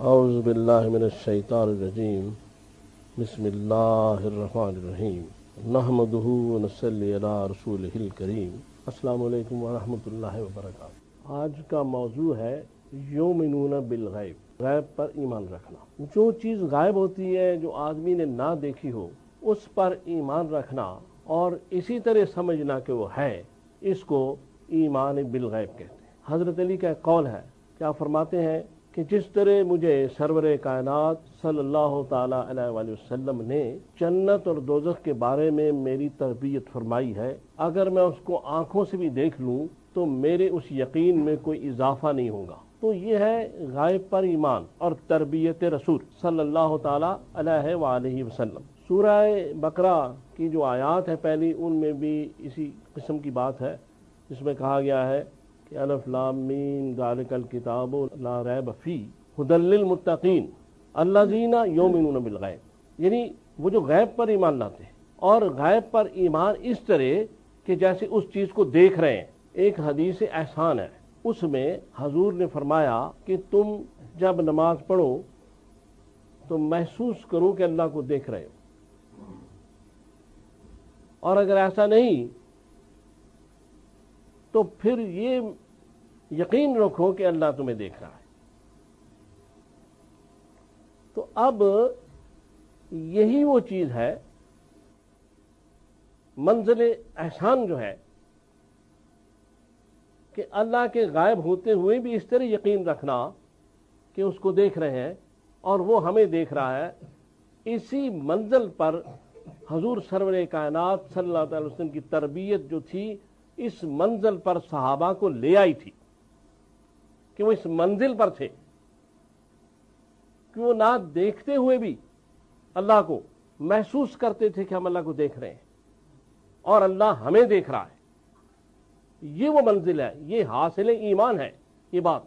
اعوذ باللہ من الشیطان الرجیم بسم اللہ الرحمن الرحیم نحمدہ ونصلی علی رسولہ الکریم۔ السلام علیکم ورحمۃ اللہ وبرکاتہ۔ آج کا موضوع ہے یؤمنون بالغیب، غیب پر ایمان رکھنا۔ جو چیز غائب ہوتی ہے، جو آدمی نے نہ دیکھی ہو، اس پر ایمان رکھنا اور اسی طرح سمجھنا کہ وہ ہے، اس کو ایمان بالغیب کہتے ہیں۔ حضرت علی کا ایک قول ہے، کیا فرماتے ہیں کہ جس طرح مجھے سرور کائنات صلی اللہ تعالی علیہ وآلہ وسلم نے جنت اور دوزخ کے بارے میں میری تربیت فرمائی ہے، اگر میں اس کو آنکھوں سے بھی دیکھ لوں تو میرے اس یقین میں کوئی اضافہ نہیں ہوگا۔ تو یہ ہے غائب پر ایمان اور تربیت رسول صلی اللہ تعالی علیہ وآلہ وسلم۔ سورہ بقرہ کی جو آیات ہے پہلی، ان میں بھی اسی قسم کی بات ہے، جس میں کہا گیا ہے کہ الف لام میم ذالک الکتاب لا ریب فیہ ھدی للمتقین الذین یؤمنون بالغیب، یعنی وہ جو غیب پر ایمان لاتے ہیں، اور غیب پر ایمان اس طرح کہ جیسے اس چیز کو دیکھ رہے ہیں۔ ایک حدیث احسان ہے، اس میں حضور نے فرمایا کہ تم جب نماز پڑھو تو محسوس کرو کہ اللہ کو دیکھ رہے ہو، اور اگر ایسا نہیں تو پھر یہ یقین رکھو کہ اللہ تمہیں دیکھ رہا ہے۔ تو اب یہی وہ چیز ہے، منزل احسان جو ہے کہ اللہ کے غائب ہوتے ہوئے بھی اس طرح یقین رکھنا کہ اس کو دیکھ رہے ہیں اور وہ ہمیں دیکھ رہا ہے۔ اسی منزل پر حضور سرور کائنات صلی اللہ علیہ وسلم کی تربیت جو تھی، اس منزل پر صحابہ کو لے آئی تھی کہ وہ اس منزل پر تھے کہ وہ نہ دیکھتے ہوئے بھی اللہ کو محسوس کرتے تھے کہ ہم اللہ کو دیکھ رہے ہیں اور اللہ ہمیں دیکھ رہا ہے۔ یہ وہ منزل ہے، یہ حاصل ایمان ہے یہ بات۔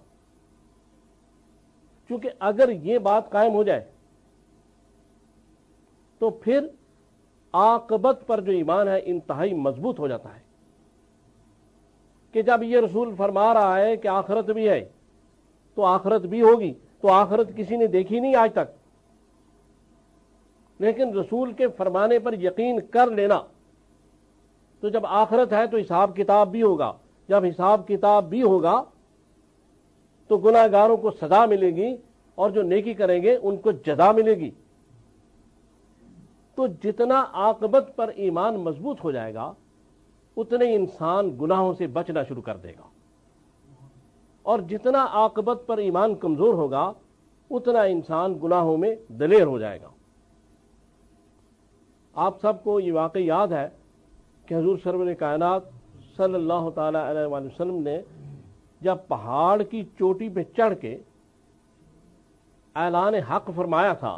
چونکہ اگر یہ بات قائم ہو جائے تو پھر عاقبت پر جو ایمان ہے انتہائی مضبوط ہو جاتا ہے، کہ جب یہ رسول فرما رہا ہے کہ آخرت بھی ہے تو آخرت بھی ہوگی، تو آخرت کسی نے دیکھی نہیں آج تک، لیکن رسول کے فرمانے پر یقین کر لینا، تو جب آخرت ہے تو حساب کتاب بھی ہوگا، جب حساب کتاب بھی ہوگا تو گناہ گاروں کو سزا ملے گی اور جو نیکی کریں گے ان کو جزا ملے گی۔ تو جتنا عاقبت پر ایمان مضبوط ہو جائے گا اتنے انسان گناہوں سے بچنا شروع کر دے گا، اور جتنا عاقبت پر ایمان کمزور ہوگا اتنا انسان گناہوں میں دلیر ہو جائے گا۔ آپ سب کو یہ واقعہ یاد ہے کہ حضور سرور کائنات صلی اللہ تعالی علیہ وآلہ وسلم نے جب پہاڑ کی چوٹی پہ چڑھ کے اعلان حق فرمایا تھا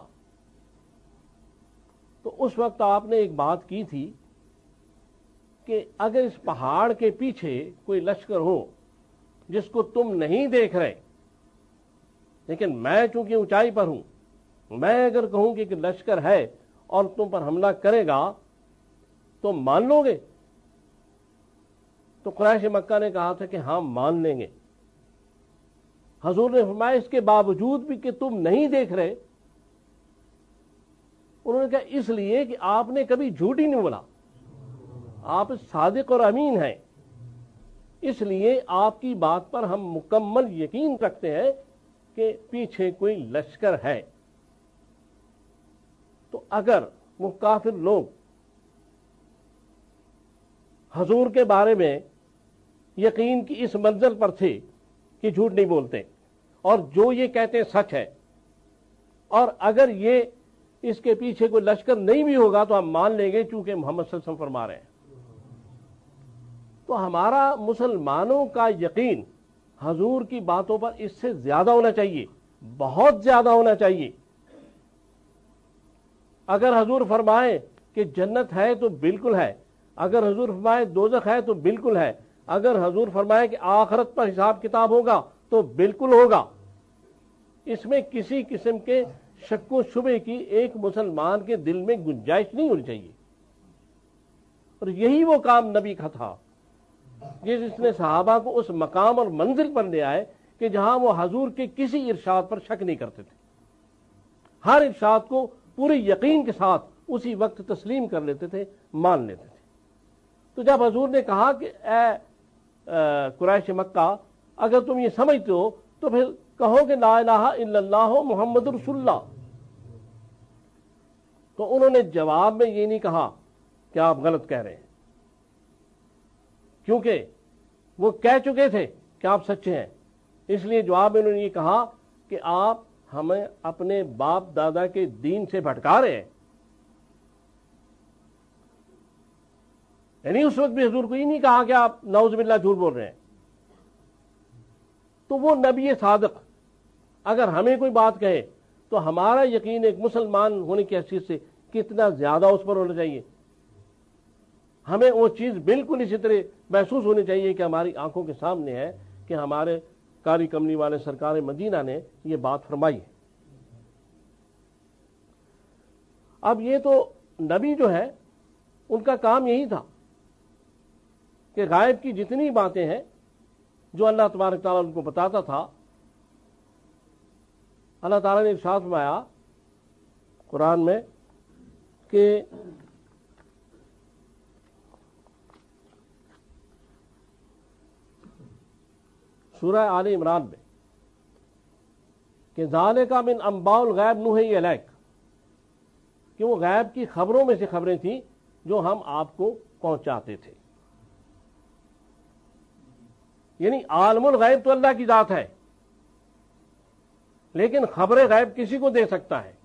تو اس وقت آپ نے ایک بات کی تھی کہ اگر اس پہاڑ کے پیچھے کوئی لشکر ہو جس کو تم نہیں دیکھ رہے، لیکن میں چونکہ اونچائی پر ہوں، میں اگر کہوں کہ لشکر ہے اور تم پر حملہ کرے گا تو مان لو گے؟ تو قریش مکہ نے کہا تھا کہ ہاں مان لیں گے۔ حضور نے فرمایا اس کے باوجود بھی کہ تم نہیں دیکھ رہے، انہوں نے کہا اس لیے کہ آپ نے کبھی جھوٹ ہی نہیں بولا، آپ صادق اور امین ہیں، اس لیے آپ کی بات پر ہم مکمل یقین رکھتے ہیں کہ پیچھے کوئی لشکر ہے۔ تو اگر وہ کافر لوگ حضور کے بارے میں یقین کی اس منزل پر تھے کہ جھوٹ نہیں بولتے اور جو یہ کہتے ہیں سچ ہے، اور اگر یہ اس کے پیچھے کوئی لشکر نہیں بھی ہوگا تو ہم مان لیں گے چونکہ محمد صلی اللہ علیہ وسلم فرما رہے ہیں، تو ہمارا مسلمانوں کا یقین حضور کی باتوں پر اس سے زیادہ ہونا چاہیے، بہت زیادہ ہونا چاہیے۔ اگر حضور فرمائے کہ جنت ہے تو بالکل ہے، اگر حضور فرمائے دوزخ ہے تو بالکل ہے، اگر حضور فرمائے کہ آخرت پر حساب کتاب ہوگا تو بالکل ہوگا، اس میں کسی قسم کے شک و شبے کی ایک مسلمان کے دل میں گنجائش نہیں ہونی چاہیے۔ اور یہی وہ کام نبی کا تھا جس نے صحابہ کو اس مقام اور منزل پر لے آئے کہ جہاں وہ حضور کے کسی ارشاد پر شک نہیں کرتے تھے۔ ہر ارشاد کو پورے یقین کے ساتھ اسی وقت تسلیم کر لیتے تھے، مان لیتے تھے۔ تو جب حضور نے کہا کہ اے قریش مکہ، اگر تم یہ سمجھتے ہو تو پھر کہو کہ لا الہ الا اللہ محمد رسول اللہ، تو انہوں نے جواب میں یہ نہیں کہا کہ آپ غلط کہہ رہے ہیں، کیونکہ وہ کہہ چکے تھے کہ آپ سچے ہیں۔ اس لیے جواب میں انہوں نے یہ کہا کہ آپ ہمیں اپنے باپ دادا کے دین سے بھٹکا رہے ہیں۔ یعنی اس وقت بھی حضور کو یہ نہیں کہا کہ آپ نعوذ باللہ جھوٹ بول رہے ہیں۔ تو وہ نبی صادق اگر ہمیں کوئی بات کہے تو ہمارا یقین ایک مسلمان ہونے کی حیثیت سے کتنا زیادہ اس پر ہونا چاہیے۔ ہمیں وہ چیز بالکل اسی طرح محسوس ہونی چاہیے کہ ہماری آنکھوں کے سامنے ہے کہ ہمارے قاری کملی والے سرکار مدینہ نے یہ بات فرمائی ہے۔ اب یہ تو نبی جو ہے ان کا کام یہی تھا کہ غائب کی جتنی باتیں ہیں جو اللہ تبارک تعالیٰ ان کو بتاتا تھا، اللہ تعالیٰ نے ارشاد فرمایا قرآن میں کہ سورہ آل عمران میں کہ ذالک من انباء الغیب نوحی الیک، کہ وہ غیب کی خبروں میں سے خبریں تھیں جو ہم آپ کو پہنچاتے تھے۔ یعنی عالم الغیب تو اللہ کی ذات ہے، لیکن خبر غیب کسی کو دے سکتا ہے۔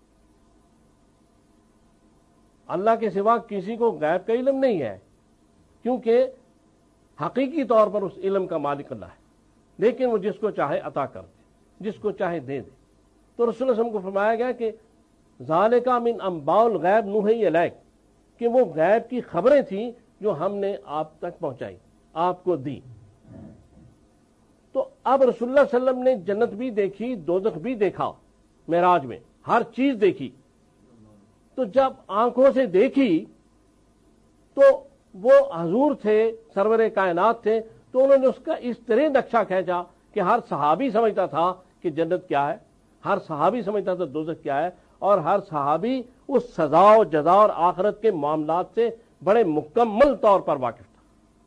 اللہ کے سوا کسی کو غیب کا علم نہیں ہے، کیونکہ حقیقی طور پر اس علم کا مالک اللہ ہے، لیکن وہ جس کو چاہے عطا کر دے، جس کو چاہے دے دے۔ تو رسول اللہ صلی اللہ علیہ وسلم کو فرمایا گیا کہ ذالک من انباء الغیب نوحی الیک، کہ وہ غیب کی خبریں تھیں جو ہم نے آپ تک پہنچائی، آپ کو دی۔ تو اب رسول اللہ صلی اللہ علیہ وسلم نے جنت بھی دیکھی، دوزخ بھی دیکھا، معراج میں ہر چیز دیکھی۔ تو جب آنکھوں سے دیکھی تو وہ حضور تھے، سرور کائنات تھے، تو انہوں نے اس کا اس طرح نقشہ کھینچا کہ ہر صحابی سمجھتا تھا کہ جنت کیا ہے، ہر صحابی سمجھتا تھا دوزخ کیا ہے، اور ہر صحابی اس سزا و جزا اور آخرت کے معاملات سے بڑے مکمل طور پر واقف تھا۔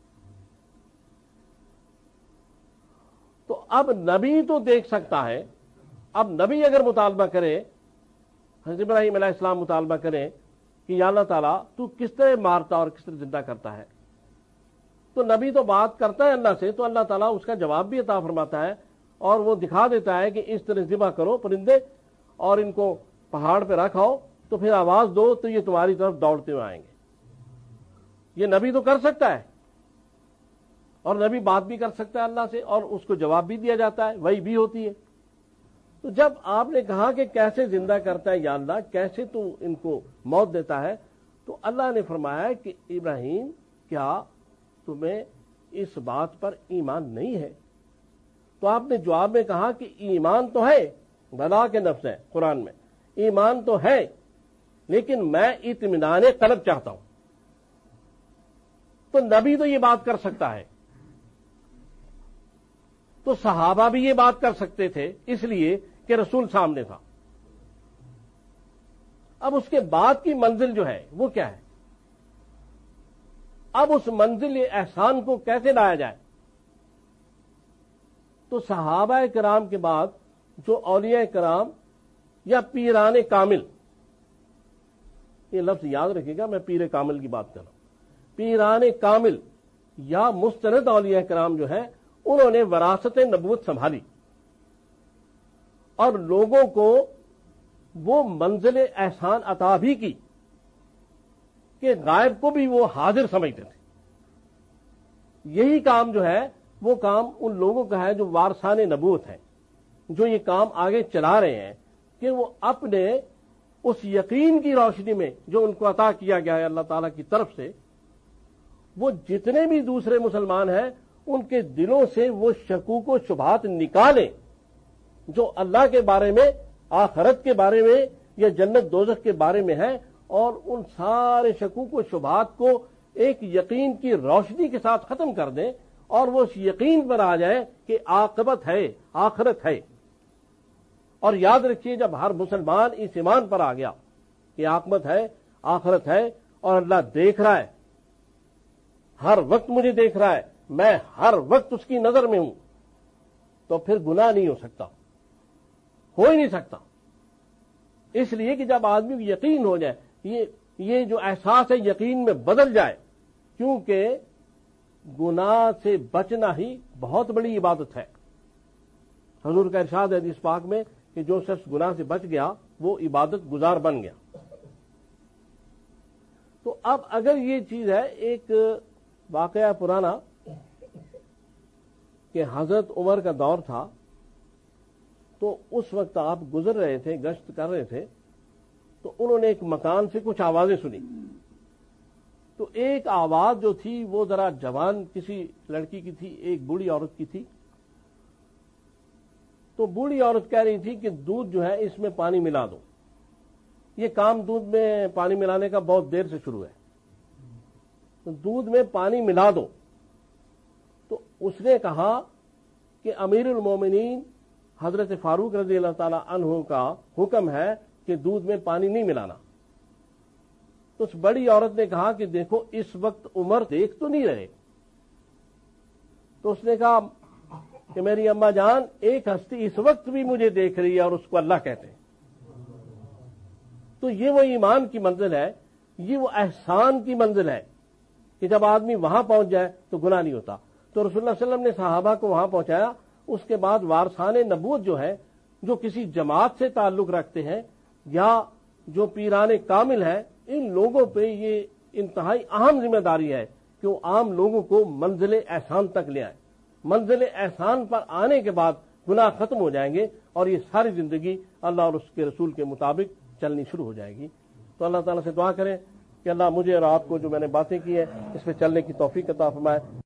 تو اب نبی تو دیکھ سکتا ہے، اب نبی اگر مطالبہ کرے، حضرت ابراہیم علیہ السلام مطالبہ کریں کہ یا اللہ تعالیٰ تو کس طرح مارتا اور کس طرح زندہ کرتا ہے، تو نبی تو بات کرتا ہے اللہ سے، تو اللہ تعالیٰ اس کا جواب بھی عطا فرماتا ہے اور وہ دکھا دیتا ہے کہ اس طرح ذبح کرو پرندے اور ان کو پہاڑ پہ رکھاؤ، تو پھر آواز دو تو یہ تمہاری طرف دوڑتے ہوئے آئیں گے۔ یہ نبی تو کر سکتا ہے، اور نبی بات بھی کر سکتا ہے اللہ سے، اور اس کو جواب بھی دیا جاتا ہے، وہی بھی ہوتی ہے۔ تو جب آپ نے کہا کہ کیسے زندہ کرتا ہے یا اللہ، کیسے تو ان کو موت دیتا ہے، تو اللہ نے فرمایا کہ ابراہیم کیا تمہیں اس بات پر ایمان نہیں ہے؟ تو آپ نے جواب میں کہا کہ ایمان تو ہے، بلا کے نفس ہے قرآن میں، ایمان تو ہے، لیکن میں اطمینان قلب چاہتا ہوں۔ تو نبی تو یہ بات کر سکتا ہے، تو صحابہ بھی یہ بات کر سکتے تھے، اس لیے کہ رسول سامنے تھا۔ اب اس کے بعد کی منزل جو ہے وہ کیا ہے؟ اب اس منزل احسان کو کیسے لایا جائے؟ تو صحابہ کرام کے بعد جو اولیاء کرام یا پیران کامل، یہ لفظ یاد رکھیے گا، میں پیر کامل کی بات کر رہا ہوں، پیران کامل یا مستند اولیاء کرام جو ہے، انہوں نے وراثت نبوت سنبھالی اور لوگوں کو وہ منزل احسان عطا بھی کی کہ غائب کو بھی وہ حاضر سمجھتے تھے۔ یہی کام جو ہے وہ کام ان لوگوں کا ہے جو وارثان نبوت ہیں، جو یہ کام آگے چلا رہے ہیں کہ وہ اپنے اس یقین کی روشنی میں جو ان کو عطا کیا گیا ہے اللہ تعالیٰ کی طرف سے، وہ جتنے بھی دوسرے مسلمان ہیں ان کے دلوں سے وہ شکوک و شبہات نکالیں جو اللہ کے بارے میں، آخرت کے بارے میں یا جنت دوزخ کے بارے میں ہے، اور ان سارے شکوک و شبہات کو ایک یقین کی روشنی کے ساتھ ختم کر دیں، اور وہ اس یقین پر آ جائیں کہ عاقبت ہے، آخرت ہے، اور یاد رکھیے جب ہر مسلمان اس ایمان پر آ گیا کہ عاقبت ہے، آخرت ہے اور اللہ دیکھ رہا ہے، ہر وقت مجھے دیکھ رہا ہے، میں ہر وقت اس کی نظر میں ہوں، تو پھر گناہ نہیں ہو سکتا، ہو ہی نہیں سکتا۔ اس لیے کہ جب آدمی کو یقین ہو جائے، یہ جو احساس ہے یقین میں بدل جائے، کیونکہ گناہ سے بچنا ہی بہت بڑی عبادت ہے۔ حضور کا ارشاد ہے حدیث پاک میں کہ جو شخص گناہ سے بچ گیا وہ عبادت گزار بن گیا۔ تو اب اگر یہ چیز ہے، ایک واقعہ پرانا کہ حضرت عمر کا دور تھا، تو اس وقت آپ گزر رہے تھے، گشت کر رہے تھے، تو انہوں نے ایک مکان سے کچھ آوازیں سنی۔ تو ایک آواز جو تھی وہ ذرا جوان کسی لڑکی کی تھی، ایک بوڑھی عورت کی تھی۔ تو بوڑھی عورت کہہ رہی تھی کہ دودھ جو ہے اس میں پانی ملا دو۔ یہ کام دودھ میں پانی ملانے کا بہت دیر سے شروع ہے، تو دودھ میں پانی ملا دو۔ تو اس نے کہا کہ امیر المومنین حضرت فاروق رضی اللہ تعالی عنہ کا حکم ہے کہ دودھ میں پانی نہیں ملانا۔ تو اس بڑی عورت نے کہا کہ دیکھو اس وقت عمر دیکھ تو نہیں رہے۔ تو اس نے کہا کہ میری اماں جان، ایک ہستی اس وقت بھی مجھے دیکھ رہی ہے اور اس کو اللہ کہتے ہیں۔ تو یہ وہ ایمان کی منزل ہے، یہ وہ احسان کی منزل ہے کہ جب آدمی وہاں پہنچ جائے تو گناہ نہیں ہوتا۔ تو رسول اللہ صلی اللہ علیہ وسلم نے صحابہ کو وہاں پہنچایا۔ اس کے بعد وارثان نبوت جو ہے، جو کسی جماعت سے تعلق رکھتے ہیں یا جو پیران کامل ہے، ان لوگوں پہ یہ انتہائی اہم ذمہ داری ہے کہ وہ عام لوگوں کو منزل احسان تک لے آئیں۔ منزل احسان پر آنے کے بعد گناہ ختم ہو جائیں گے اور یہ ساری زندگی اللہ اور اس کے رسول کے مطابق چلنی شروع ہو جائے گی۔ تو اللہ تعالیٰ سے دعا کریں کہ اللہ مجھے اور آپ کو جو میں نے باتیں کی ہیں اس پہ چلنے کی توفیق عطا فرمائے۔